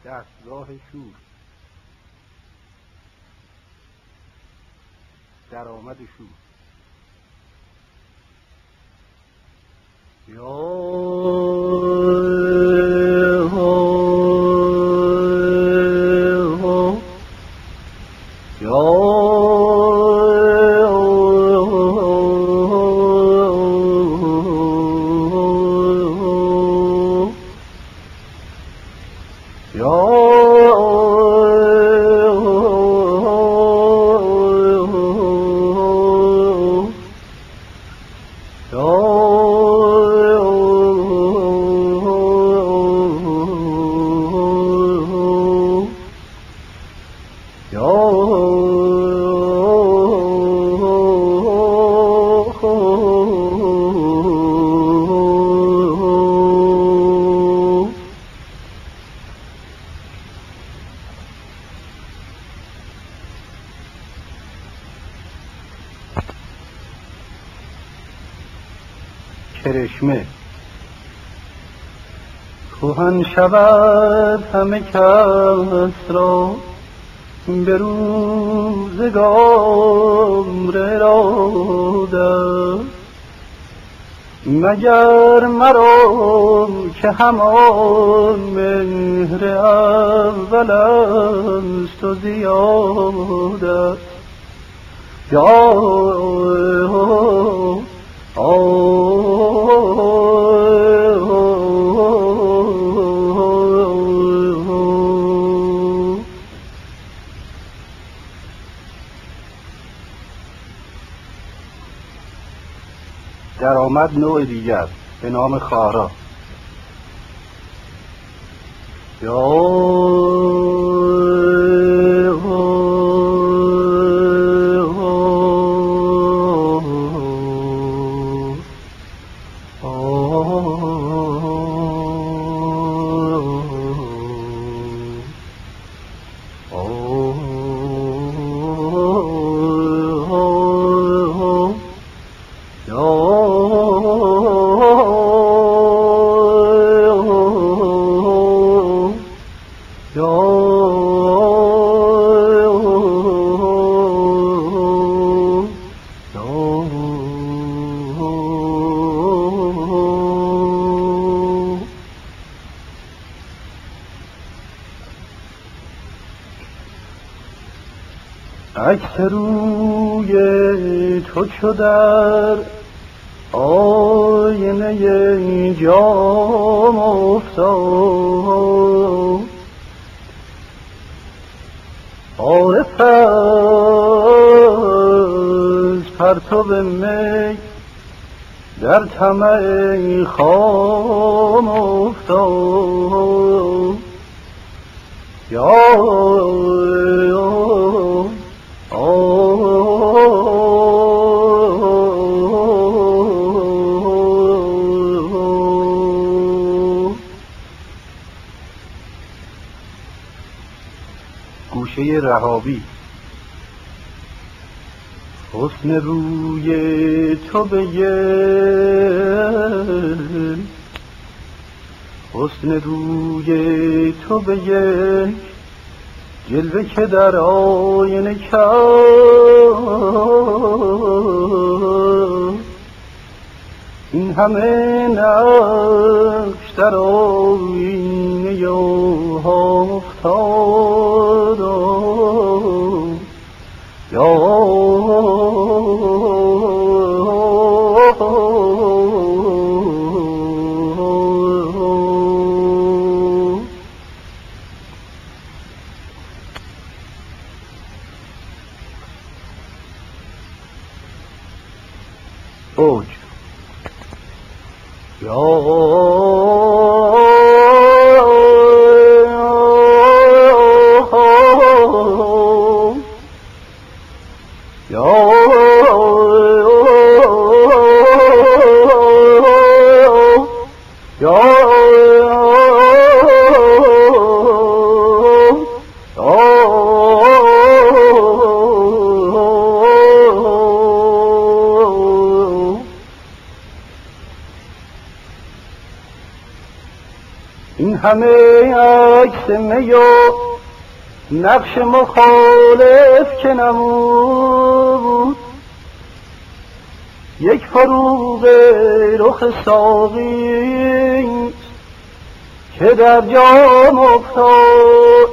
دستگاه شور، درآمد شور. کرشمه کهن شود همه کس را به روزگار اراده، مگر مرا که همان مهر اول است و زیاده. درآمد نوع دیگر به نام خارا. عکس روی تو چو در آینه جام افتاد، عارف از پرتو می در طمع خام افتاد. گوشه رهابی حسن روی تو به یک جلوه که در آینه کرد، این همه نقش در آینه افتاد. اوج این همه عکس می و نقش مخالف که نمود، یک فروغ رخ ساقی که در جام افتاد.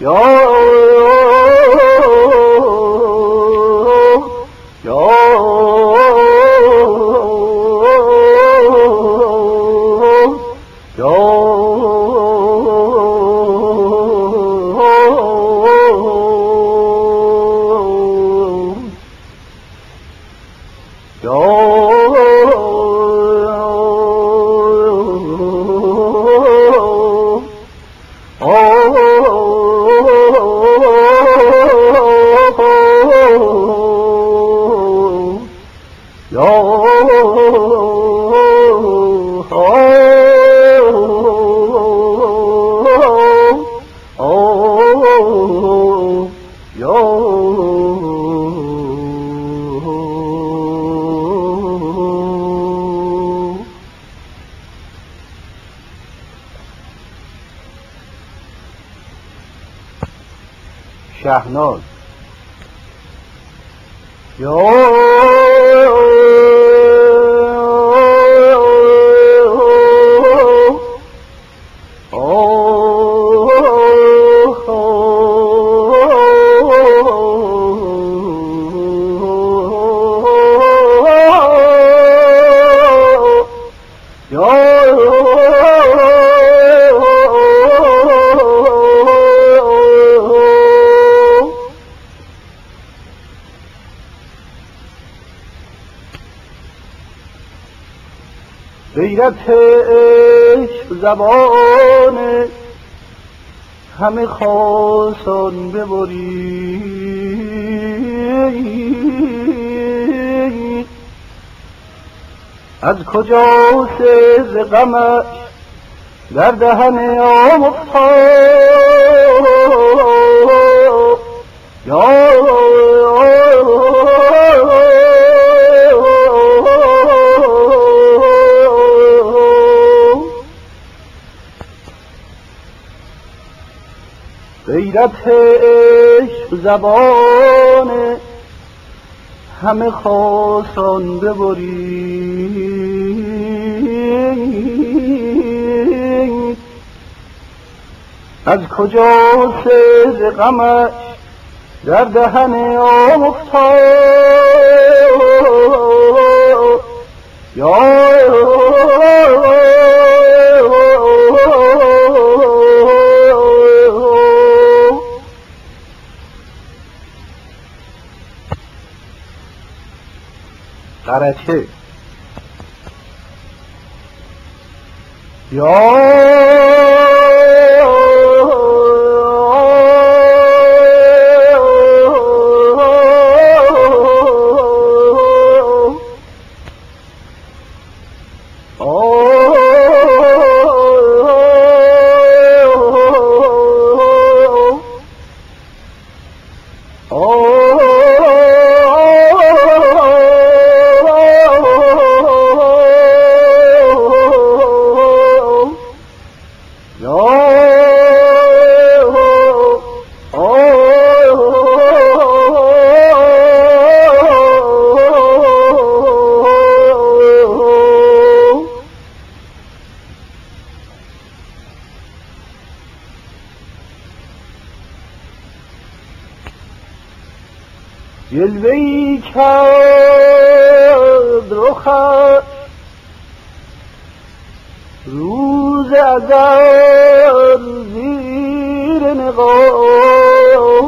شهناز غیرت عشق زبان همه خاصان ببری، از کجا ز غمش در دهن آم افتاد. غیرت عشق زبان همه خاصان ببری، از کجا ز غمش در دهن آم افتاد. قرچه جلوه‌ای کرد رخش روز ازل زیر نقاب،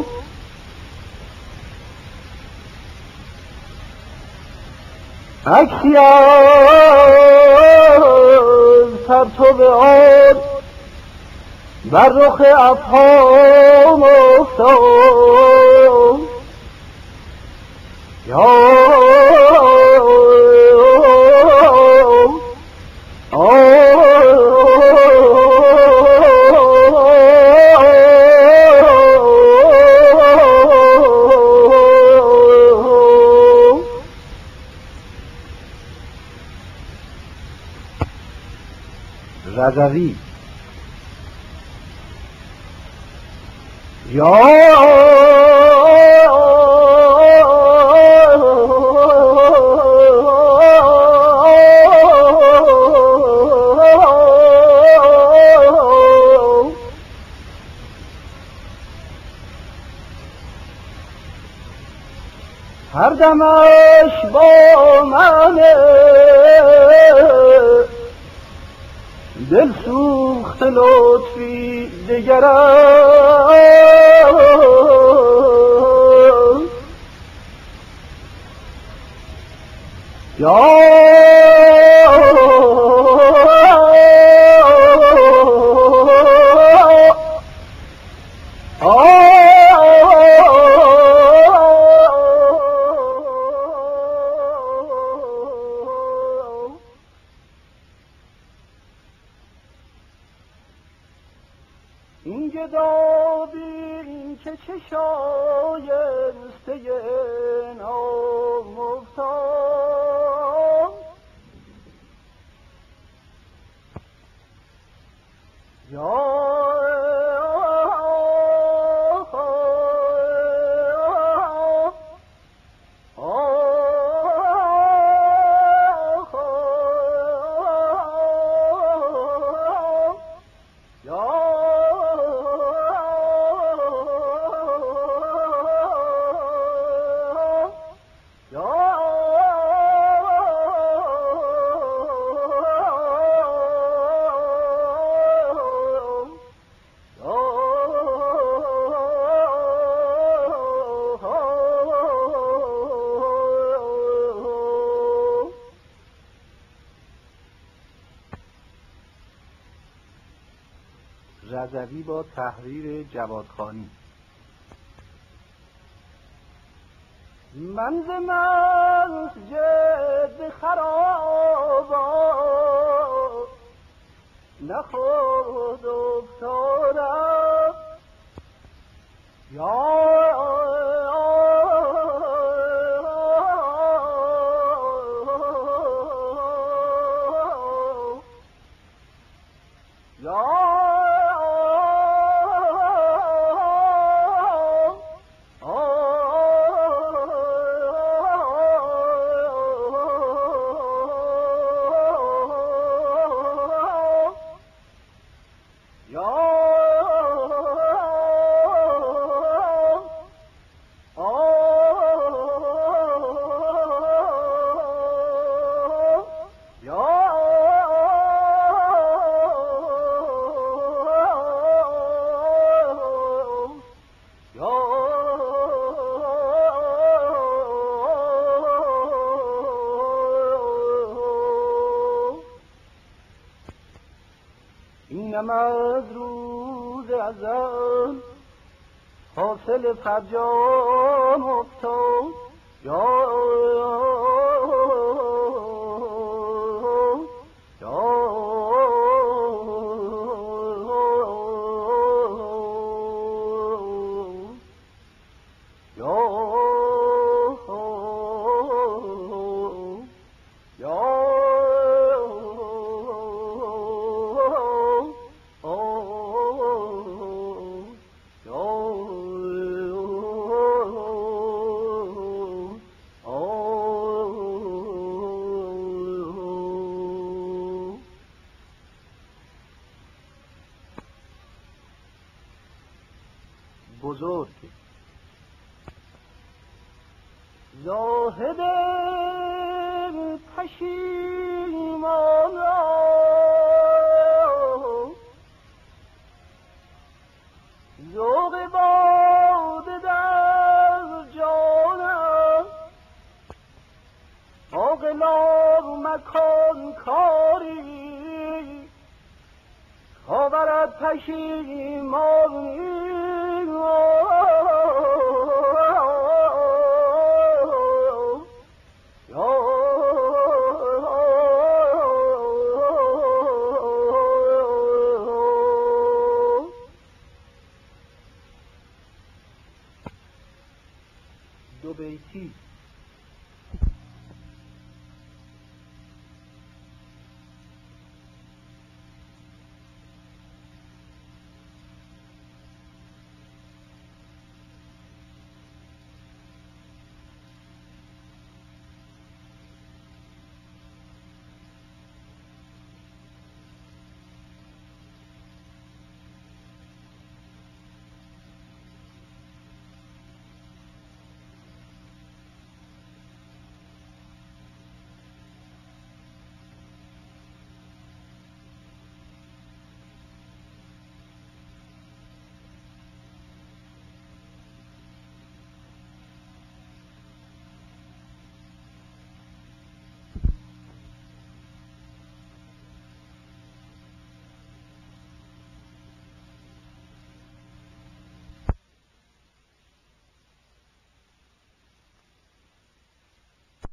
عکسی از پرتو آن بر رخ افهام افتاد. رضوی هر دمش با منه دل سوخت لطفی دگرم یا این گدابی که چه شایسته نام افتاد یا رضوی با تحریر جوادخانی. من ز مسجد خرابات نه خود افتادم یا اینم از روز ازل حاصل فرجام افتاد یا بزرگ زاهد پشیمان را ذوق باده در جانم عاقلا مکن کاری خاورت پشیمانی دو بیتی